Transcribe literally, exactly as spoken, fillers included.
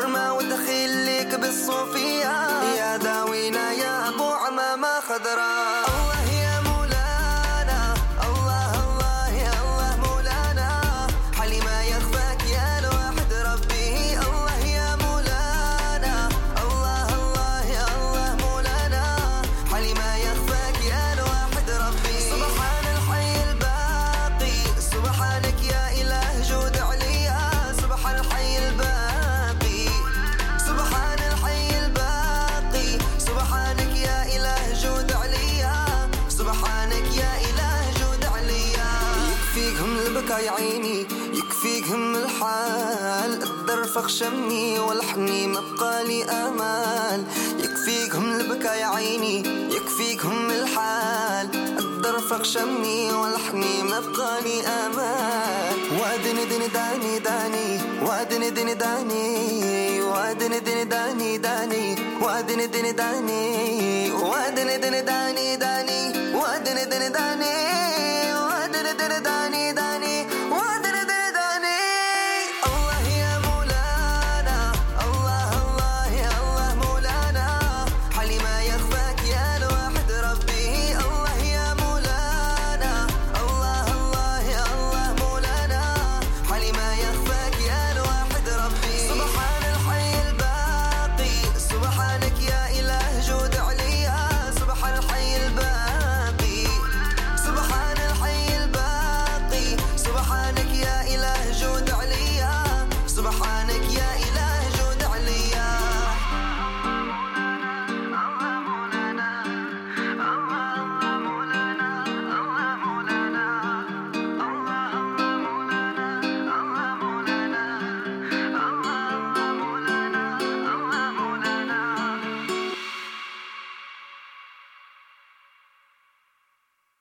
حرمة ودخيل ليك بالصوفية يا داوينا يا أبو عمامة خضراء. الله يا مولانا الله الله يا الله مولانا حالي ما يخفاك يا الواحد ربي. الله يا مولانا الله الله يا الله مولانا حالي ما يخفاك يا الواحد ربي. سبحان الحي الباقي سبحانك يا إله جود عليا. سبحان الحي الباقي سبحان الحي الباقي سبحانك يا إله جود عليا. سبحانك يا إله جود عليا. يكفيكهم البكا يا عيني يكفيكهم الحال الدرفق شمي والحني مبقى لي آمال. يكفيكهم البكا يا عيني يكفيكهم الحال الدرفق شمي والحني مبقى لي آمال. وادني دني داني داني وادني دني داني وادني دني داني داني وادني دني داني وادني دني داني داني وادني دني داني وادني دني داني داني